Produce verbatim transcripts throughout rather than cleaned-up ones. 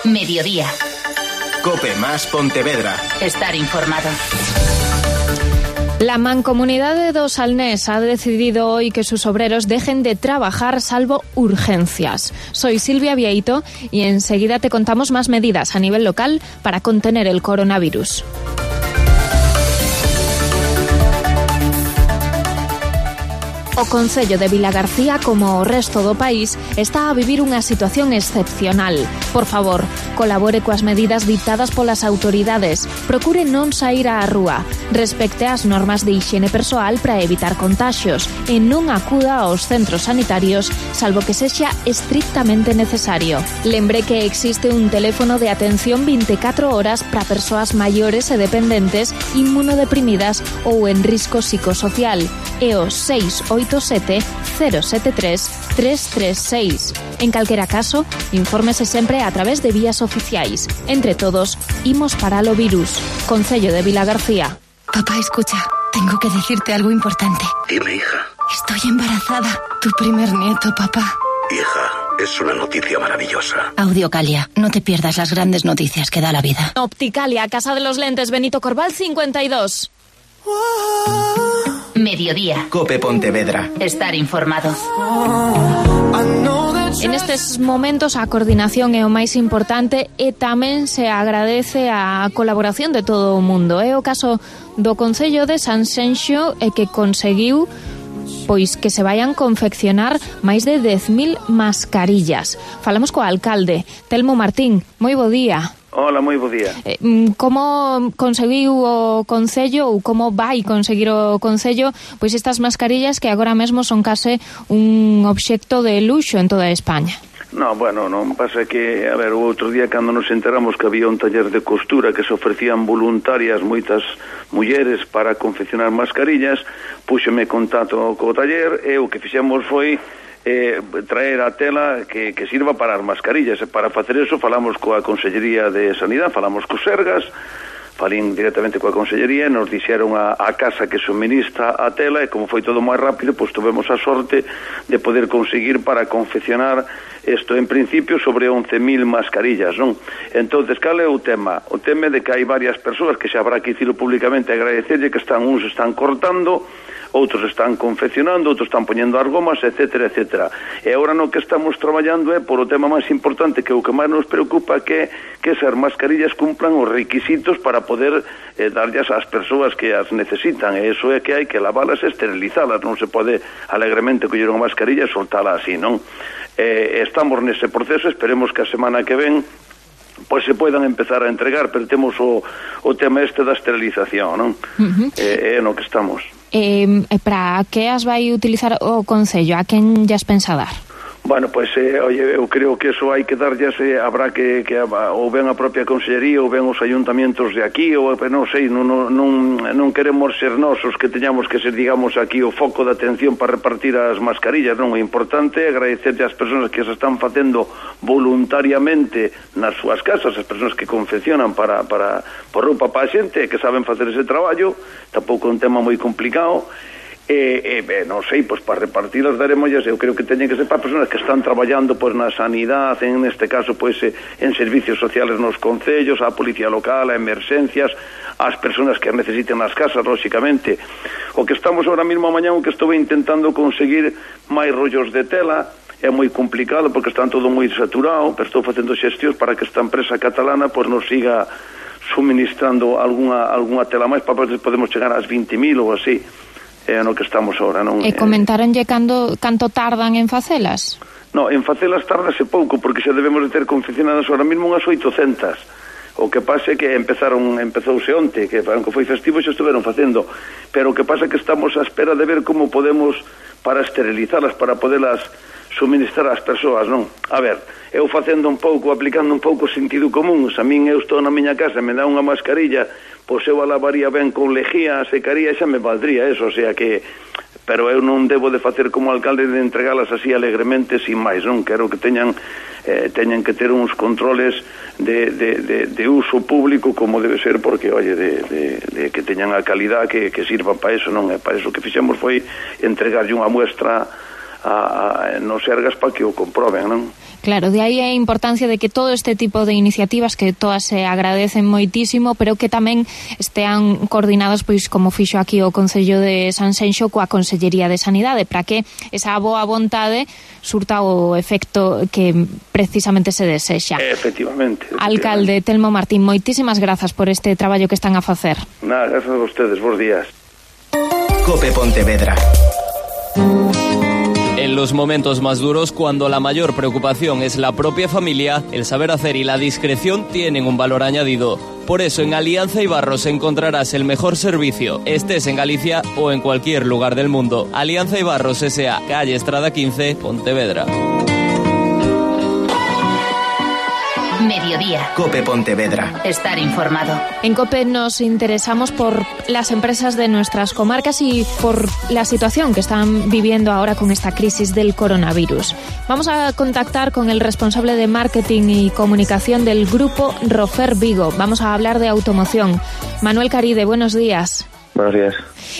Mediodía. COPE más Pontevedra. Estar informado. La Mancomunidade do Salnés ha decidido hoy que sus obreros dejen de trabajar salvo urgencias. Soy Silvia Vieito y enseguida te contamos más medidas a nivel local para contener el coronavirus. O Concello de Vilagarcía, como o resto do país, está a vivir unha situación excepcional. Por favor, colabore coas medidas dictadas polas autoridades. Procure non saír á rúa. Respecte as normas de hixiene persoal para evitar contaxios e non acuda aos centros sanitarios, salvo que sexa estrictamente necesario. Lembre que existe un teléfono de atención veinticuatro horas para persoas maiores e dependentes, inmunodeprimidas ou en risco psicosocial. E o seis oito sete cero sete tres tres tres seis. En calquera caso, infórmese sempre a través de vías oficiais. Entre todos, imos parar o virus. Concello de Vilagarcía. Papá, escucha, tengo que decirte algo importante. Dime, hija. Estoy embarazada. Tu primer nieto, papá. Hija, es una noticia maravillosa. Audiocalia, no te pierdas las grandes noticias que da la vida. Opticalia, Casa de los Lentes, Benito Corval cincuenta y dos. Mediodía. COPE Pontevedra. Estar informado. En estes momentos a coordinación é o máis importante e tamén se agradece a colaboración de todo o mundo. É o caso do Concello de Sanxenxo e que conseguiu pois que se vayan confeccionar máis de dez mil mascarillas. Falamos co alcalde, Telmo Martín. Moi bo día. Hola, moi bo día. Eh, como conseguiu o Concello ou como vai conseguir o Concello pois estas mascarillas que agora mesmo son case un obxecto de luxo en toda España? No, bueno, non pasa que, a ver, o outro día cando nos enteramos que había un taller de costura que se ofrecían voluntarias moitas mulleres para confeccionar mascarillas, púxeme contacto co taller e o que fixemos foi Eh, traer a tela que, que sirva para as mascarillas. E para facer eso falamos coa Consellería de Sanidade, falamos cos Sergas, falín directamente coa Consellería e nos dixeron a, a casa que suministra a tela, e como foi todo máis rápido, pois tuvemos a sorte de poder conseguir para confeccionar isto en principio sobre once mil mascarillas, non? Entonces, cal é o tema? O tema é de que hai varias persoas que xa habrá que dicilo públicamente, agradecerlle que están uns están cortando, outros están confeccionando, outros están poñendo as gomas, etcétera, etcétera. E agora no que estamos traballando é por o tema máis importante, que o que máis nos preocupa que que esas mascarillas cumplan os requisitos para poder eh, darllas ás persoas que as necesitan, e iso é que hai que lavalas e esterilizalas, non se pode alegremente coller unha mascarilla e soltala así, non? Eh, estamos nese proceso, esperemos que a semana que ven pois se poidan empezar a entregar, pero temos o, o tema este da esterilización, non? Uh-huh. É, é no que estamos. Eh, para que as vai utilizar o Concello? A quen llas pensa dar? Bueno, pois, eh, oye, eu creo que eso hai que darllas, eh, habrá que, que ou ben a propia Consellería ou ben os ayuntamientos de aquí, ou non sei, non, non, non queremos ser nós os que teñamos que ser, digamos, aquí o foco de atención para repartir as mascarillas, non? O importante é agradecerlle ás persoas que se están facendo voluntariamente nas súas casas, as persoas que confeccionan para, para por roupa para a xente, que saben facer ese traballo, tampouco é un tema moi complicado. E, e ben, non sei, pois para repartirlas daremoslas, eu creo que teñen que ser para persoas que están traballando pois na sanidade, en este caso pois en servicios sociales nos concellos, a policía local, a emerxencias, as persoas que as necesiten nas casas, lóxicamente. O que estamos ahora mismo a mañá, o que estou intentando conseguir máis rollos de tela, é moi complicado porque están todo moi saturado, pero estou facendo xestións para que esta empresa catalana pois nos siga suministrando algunha, algunha tela máis para poder podemos chegar ás vinte mil ou así. É no que estamos ahora, non? E comentaronlle cando, canto tardan en facelas? No, en facelas tardase pouco, porque xa debemos de ter confeccionadas ahora mismo unhas oitocentas. O que pasa é que empezaron, empezouse onte, que aunque foi festivo xa estuveron facendo, pero o que pasa é que estamos á espera de ver como podemos para esterilizarlas, para podelas suministrar ás persoas, non? A ver, eu facendo un pouco, aplicando un pouco sentido común, se a min eu estou na miña casa e me dá unha mascarilla, pois eu a lavaría ben con lejía, a secaría, xa me valdría eso, o sea que pero eu non debo de facer como alcalde de entregalas así alegremente sin máis, non? Quero que teñan eh, teñan que ter uns controles de, de, de, de uso público como debe ser, porque, oye, de, de, de que teñan a calidad que, que sirva para eso, non? E para eso que fixemos foi entregarlle unha muestra a, a, nos Sergas para que o comproben, non? Claro, de aí a importancia de que todo este tipo de iniciativas, que todas se agradecen moitísimo, pero que tamén estean coordinadas, pois como fixo aquí o Concello de Sanxenxo coa Consellería de Sanidade, para que esa boa vontade surta o efecto que precisamente se desexa. Efectivamente, efectivamente. Alcalde Telmo Martín, moitísimas grazas por este traballo que están a facer. Nada, gracias a ustedes, bons días. Cope Pontevedra. En los momentos más duros, cuando la mayor preocupación es la propia familia, el saber hacer y la discreción tienen un valor añadido. Por eso en Alianza Ibarros encontrarás el mejor servicio, estés en Galicia o en cualquier lugar del mundo. Alianza Ibarros S A, calle Estrada quince, Pontevedra. Mediodía. Cope Pontevedra. Estar informado. En COPE nos interesamos por las empresas de nuestras comarcas y por la situación que están viviendo ahora con esta crisis del coronavirus. Vamos a contactar con el responsable de marketing y comunicación del grupo Rofer Vigo. Vamos a hablar de automoción. Manuel Caride, buenos días. Buenos días.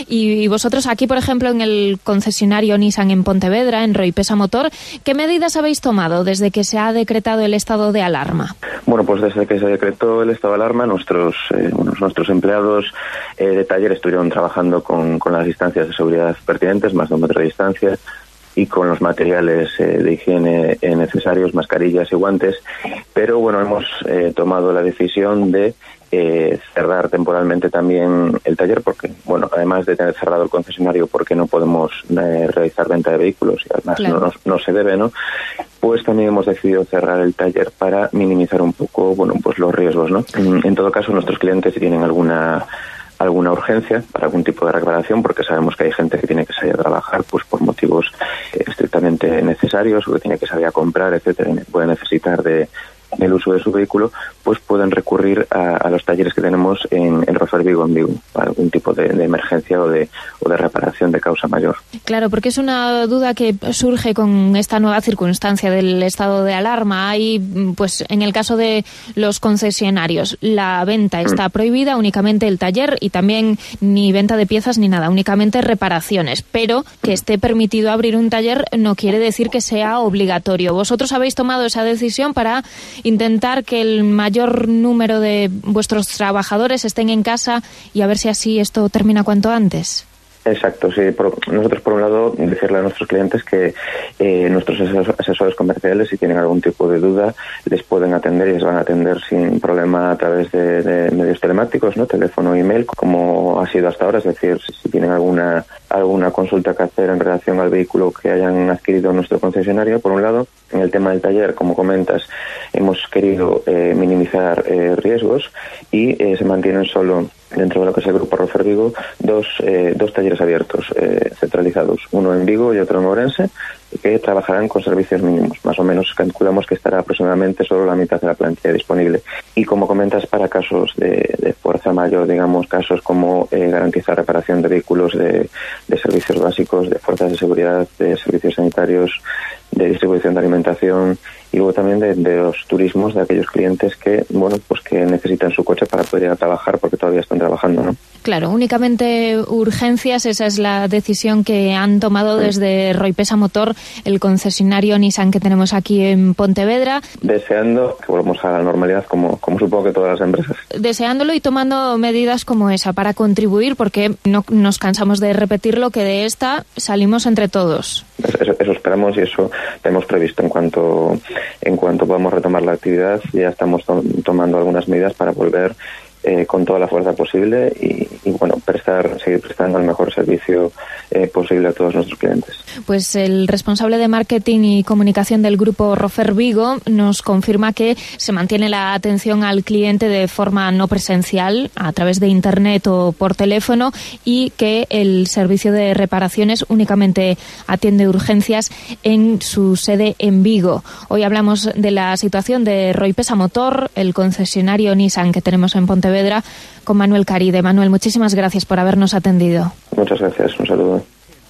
Y vosotros aquí, por ejemplo, en el concesionario Nissan en Pontevedra, en Roipesa Motor, ¿qué medidas habéis tomado desde que se ha decretado el estado de alarma? Bueno, pues desde que se decretó el estado de alarma, nuestros eh, bueno, nuestros empleados eh, de taller estuvieron trabajando con, con las distancias de seguridad pertinentes, más de un metro de distancia, y con los materiales eh, de higiene eh, necesarios, mascarillas y guantes. Pero bueno, hemos eh, tomado la decisión de Eh, cerrar temporalmente también el taller, porque, bueno, además de tener cerrado el concesionario porque no podemos eh, realizar venta de vehículos y además claro. no, no, no se debe, ¿no? Pues también hemos decidido cerrar el taller para minimizar un poco, bueno, pues los riesgos, ¿no? En, en todo caso, nuestros clientes, si tienen alguna alguna urgencia para algún tipo de recuperación, porque sabemos que hay gente que tiene que salir a trabajar pues por motivos eh, estrictamente necesarios, o que tiene que salir a comprar, etcétera, y puede necesitar de el uso de su vehículo, pues pueden recurrir a, a los talleres que tenemos en, en Rofer Vigo, en Vigo, para algún tipo de, de emergencia o de, o de reparación de causa mayor. Claro, porque es una duda que surge con esta nueva circunstancia del estado de alarma. Hay, pues, en el caso de los concesionarios, la venta está mm. prohibida, únicamente el taller, y también ni venta de piezas ni nada, únicamente reparaciones. Pero que esté permitido abrir un taller no quiere decir que sea obligatorio. ¿Vosotros habéis tomado esa decisión para intentar que el mayor número de vuestros trabajadores estén en casa y a ver si así esto termina cuanto antes? Exacto, sí. Por, nosotros, por un lado, decirle a nuestros clientes que eh, nuestros asesores comerciales, si tienen algún tipo de duda, les pueden atender y les van a atender sin problema a través de, de medios telemáticos, ¿no? Teléfono, email, como ha sido hasta ahora. Es decir, si, si tienen alguna alguna consulta que hacer en relación al vehículo que hayan adquirido en nuestro concesionario, por un lado. En el tema del taller, como comentas, hemos querido eh, minimizar eh, riesgos y eh, se mantienen solo dentro de lo que es el grupo Rofer Vigo dos, eh, dos talleres abiertos eh, centralizados, uno en Vigo y otro en Ourense, que trabajarán con servicios mínimos. Más o menos calculamos que estará aproximadamente solo la mitad de la plantilla disponible. Y como comentas, para casos de, de fuerza mayor, digamos, casos como eh, garantizar reparación de vehículos, de, de servicios básicos, de fuerzas de seguridad, de servicios sanitarios, de distribución de alimentación, y luego también de, de los turismos de aquellos clientes que, bueno, pues que necesitan su coche para poder ir a trabajar porque todavía están trabajando, ¿no? Claro, únicamente urgencias, esa es la decisión que han tomado desde Roipesa Motor, el concesionario Nissan que tenemos aquí en Pontevedra. Deseando que volvamos a la normalidad, como, como supongo que todas las empresas. Deseándolo y tomando medidas como esa para contribuir, porque no nos cansamos de repetirlo, que de esta salimos entre todos. Eso, eso esperamos y eso tenemos previsto. En cuanto en cuanto podamos retomar la actividad, ya estamos to- tomando algunas medidas para volver Eh, con toda la fuerza posible y, y bueno, prestar, seguir prestando el mejor servicio eh, posible a todos nuestros clientes. Pues el responsable de marketing y comunicación del grupo Rofer Vigo nos confirma que se mantiene la atención al cliente de forma no presencial, a través de internet o por teléfono, y que el servicio de reparaciones únicamente atiende urgencias en su sede en Vigo. Hoy hablamos de la situación de Roipesa Motor, el concesionario Nissan que tenemos en Pontevedra, con Manuel Caride. Manuel, muchísimas gracias por habernos atendido. Muchas gracias, un saludo.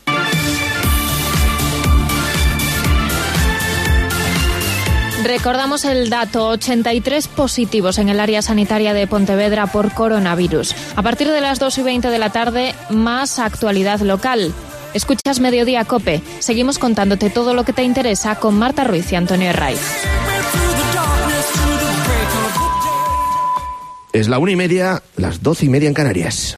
Recordamos el dato, ochenta y tres positivos en el área sanitaria de Pontevedra por coronavirus. A partir de las dos y veinte de la tarde, más actualidad local. Escuchas Mediodía Cope. Seguimos contándote todo lo que te interesa con Marta Ruiz y Antonio Herraiz. Es la una y media, las doce y media en Canarias.